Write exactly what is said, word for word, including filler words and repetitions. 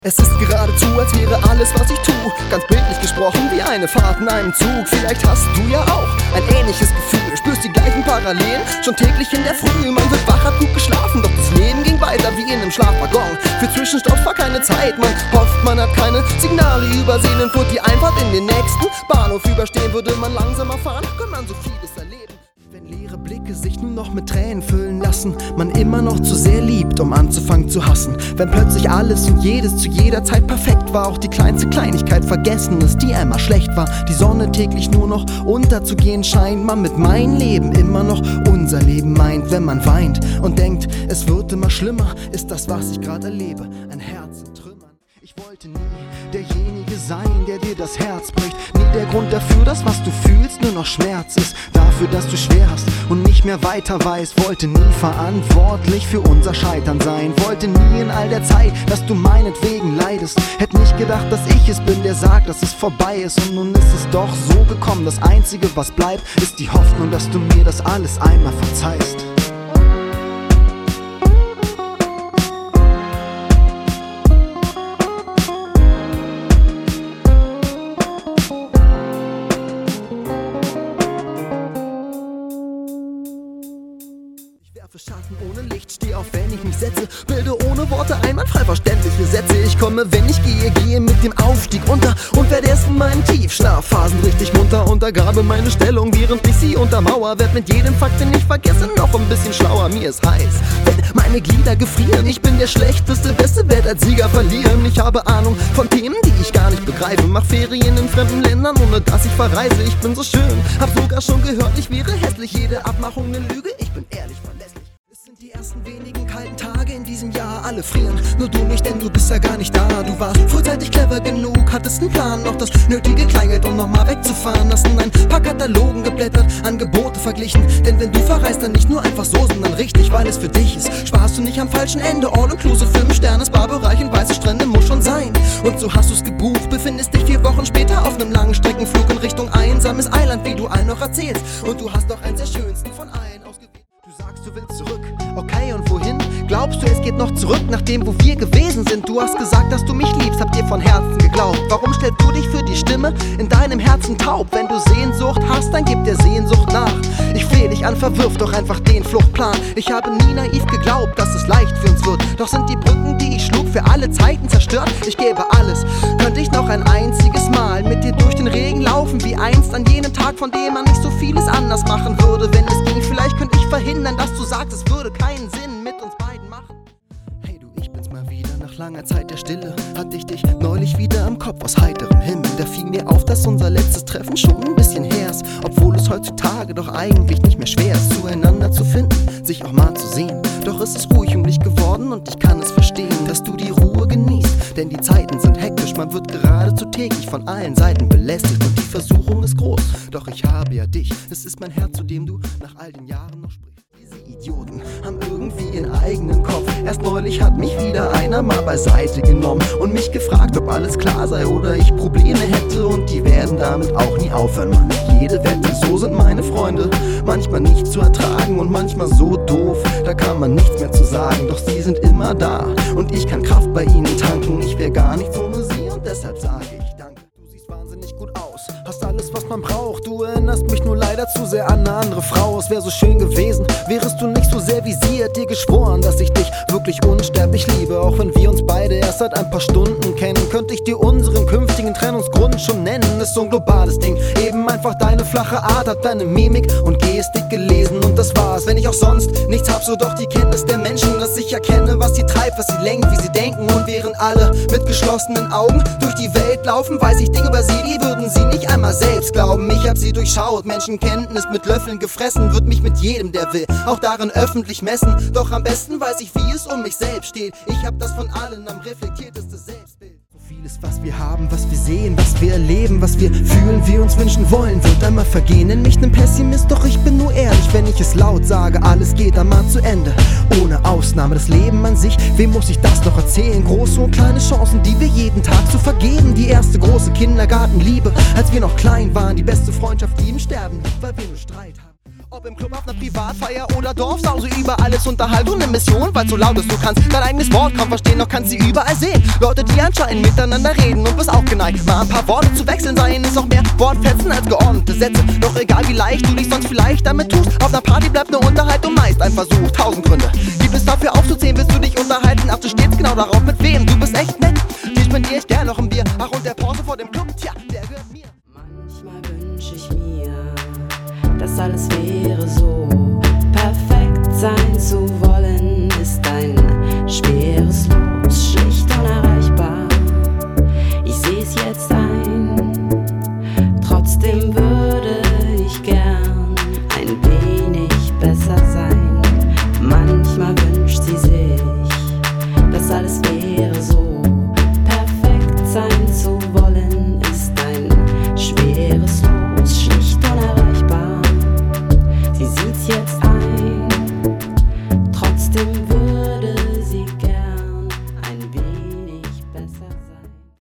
Es ist geradezu, als wäre alles, was ich tu, ganz bildlich gesprochen, wie eine Fahrt in einem Zug. Vielleicht hast du ja auch ein ähnliches Gefühl, spürst die gleichen Parallelen, schon täglich in der Früh. Man wird wach, hat gut geschlafen, doch das Leben ging weiter wie in einem Schlafwaggon. Für Zwischenstopps war keine Zeit, man hofft, man hat keine Signale übersehen und wird die Einfahrt in den nächsten Bahnhof überstehen. Würde man langsamer fahren, kann man so vieles erleben. Wenn leere Blicke sich nur noch mit Tränen füllen lassen, man immer noch zu sehr liebt, um anzufangen zu hassen. Wenn plötzlich alles und jedes zu jeder Zeit perfekt war, auch die kleinste Kleinigkeit vergessen ist, die einmal schlecht war. Die Sonne täglich nur noch unterzugehen scheint, man mit meinem Leben immer noch unser Leben meint. Wenn man weint und denkt, es wird immer schlimmer, ist das, was ich gerade erlebe, ein Herz in Trümmern. Ich wollte nie derjenige sein, der dir das Herz bricht. Nie der Grund dafür, dass was du fühlst nur noch Schmerz ist. Dafür, dass du schwer hast und nicht mehr weiter weißt. Wollte nie verantwortlich für unser Scheitern sein. Wollte nie in all der Zeit, dass du meinetwegen leidest. Hätte nicht gedacht, dass ich es bin, der sagt, dass es vorbei ist. Und nun ist es doch so gekommen. Das Einzige, was bleibt, ist die Hoffnung, dass du mir das alles einmal verzeihst. Für Schatten ohne Licht, steh auf, wenn ich mich setze, bilde ohne Worte einwandfrei verständliche Sätze. Ich komme, wenn ich gehe, gehe mit dem Aufstieg unter und werde erst in meinen Tiefschlafphasen richtig munter. Untergrabe meine Stellung, während ich sie untermauer. Werd mit jedem Fakt, den ich vergesse, noch ein bisschen schlauer. Mir ist heiß, wenn meine Glieder gefrieren. Ich bin der schlechteste, beste, werd als Sieger verlieren. Ich habe Ahnung von Themen, die ich gar nicht begreife. Mach Ferien in fremden Ländern, ohne dass ich verreise. Ich bin so schön, hab sogar schon gehört, ich wäre hässlich. Jede Abmachung eine Lüge, ich bin ehrlich verlässlich. Die ersten wenigen kalten Tage in diesem Jahr, alle frieren, nur du nicht, denn du bist ja gar nicht da. Du warst frühzeitig clever genug, hattest einen Plan, noch das nötige Kleingeld, um nochmal wegzufahren. Hast in ein paar Katalogen geblättert, Angebote verglichen, denn wenn du verreist, dann nicht nur einfach so, sondern richtig, weil es für dich ist. Sparst du nicht am falschen Ende, all-inclusive, fünf Sterne, Spa-Bereich und weiße Strände muss schon sein. Und so hast du's gebucht, befindest dich vier Wochen später auf einem langen Streckenflug in Richtung einsames Eiland, wie du allen noch erzählst. Und du hast doch eins der schönsten von allen ausgewählt. Du sagst, du willst zurück. Okay, und wohin? Glaubst du, es geht noch zurück nach dem, wo wir gewesen sind? Du hast gesagt, dass du mich liebst, hab dir von Herzen geglaubt. Warum stellst du dich für die Stimme in deinem Herzen taub? Wenn du Sehnsucht hast, dann gib der Sehnsucht nach. Ich flehe dich an, verwirf doch einfach den Fluchtplan. Ich habe nie naiv geglaubt, dass es leicht für uns wird. Doch sind die Brücken, die ich schlug, für alle Zeiten zerstört. Ich gebe alles, könnte ich noch ein einziges Mal mit dir durch den Regen laufen, wie einst an jenem Tag, von dem man nicht so vieles anders machen würde. Wenn es ging, vielleicht könnte ich verhindern, dass du sagst, es würde keinen Sinn mit uns beiden machen. Hey du, ich bin's mal wieder, nach langer Zeit der Stille hatte ich dich neulich wieder am Kopf aus heiterem Himmel. Da fiel mir auf, dass unser letztes Treffen schon ein bisschen her ist, obwohl es heutzutage doch eigentlich nicht mehr schwer ist, zueinander zu finden, sich auch mal zu sehen. Doch es ist ruhig um dich geworden und ich kann es verstehen, dass du die Ruhe genießt, denn die Zeiten sind hektisch, man wird geradezu täglich von allen Seiten belästigt und die Versuchung ist groß. Doch ich habe ja dich, es ist mein Herz, zu dem du nach all den Jahren noch sprichst. Idioten haben irgendwie ihren eigenen Kopf. Erst neulich hat mich wieder einer mal beiseite genommen und mich gefragt, ob alles klar sei oder ich Probleme hätte, und die werden damit auch nie aufhören, Mann. Jede Wette, so sind meine Freunde, manchmal nicht zu ertragen und manchmal so doof, da kann man nichts mehr zu sagen, doch sie sind immer da und ich kann Kraft bei ihnen tanken. Ich wär gar nichts ohne sie und deshalb sage ich danke. Du siehst wahnsinnig gut aus, hast alles, was man braucht. Du erinnerst mich nur leider zu sehr an eine andere Frau. Es wäre so schön gewesen, wärest du nicht so sehr wie sie. Hat dir geschworen, dass ich dich wirklich unsterblich liebe. Auch wenn wir uns beide erst seit ein paar Stunden kennen, könnte ich dir unseren künftigen Trennungsgrund schon nennen. Ist so ein globales Ding, eben einfach deine flache Art, hab deine Mimik und Gestik gelesen und das war's. Wenn ich auch sonst nichts hab, so doch die Kenntnis der Menschen, dass ich erkenne, was sie treibt, was sie lenkt, wie sie denken. Und während alle mit geschlossenen Augen durch die Welt laufen, weiß ich Dinge über sie, die würden sie nicht einmal selbst glauben. Ich hab sie durchschaut, Menschenkenntnis mit Löffeln gefressen, wird mich mit jedem, der will, auch darin öffentlich messen. Doch am besten weiß ich, wie es um mich selbst steht. Ich hab das von allen am reflektierteste Selbstbild. So vieles, was wir haben, was wir sehen, was wir erleben, was wir fühlen, wir uns wünschen wollen, wird einmal vergehen. Nenn mich nen Pessimist, doch ich bin nur ehrlich, wenn ich es laut sage, alles geht einmal zu Ende. Ohne Ausnahme, das Leben an sich, wem muss ich das noch erzählen? Große und kleine Chancen, die wir jeden Tag zu vergeben. Die erste große Kindergartenliebe, als wir noch klein waren, die beste Freundschaft, die im Sterben liegt, weil wir nur Streit haben. Ob Ob im Club, auf einer Privatfeier oder Dorfsause, überall ist Unterhaltung eine Mission, weil so laut ist, du kannst dein eigenes Wort kaum verstehen, doch kannst sie überall sehen. Leute, die anscheinend miteinander reden und bist auch geneigt, mal ein paar Worte zu wechseln, seien es auch mehr Wortfetzen als geordnete Sätze. Doch egal wie leicht du dich sonst vielleicht damit tust, auf einer Party bleibt eine Unterhaltung meist ein Versuch. Tausend Gründe gibt es dafür aufzuzählen, willst du dich unterhalten, achte stets genau darauf, mit wem du bist echt nett.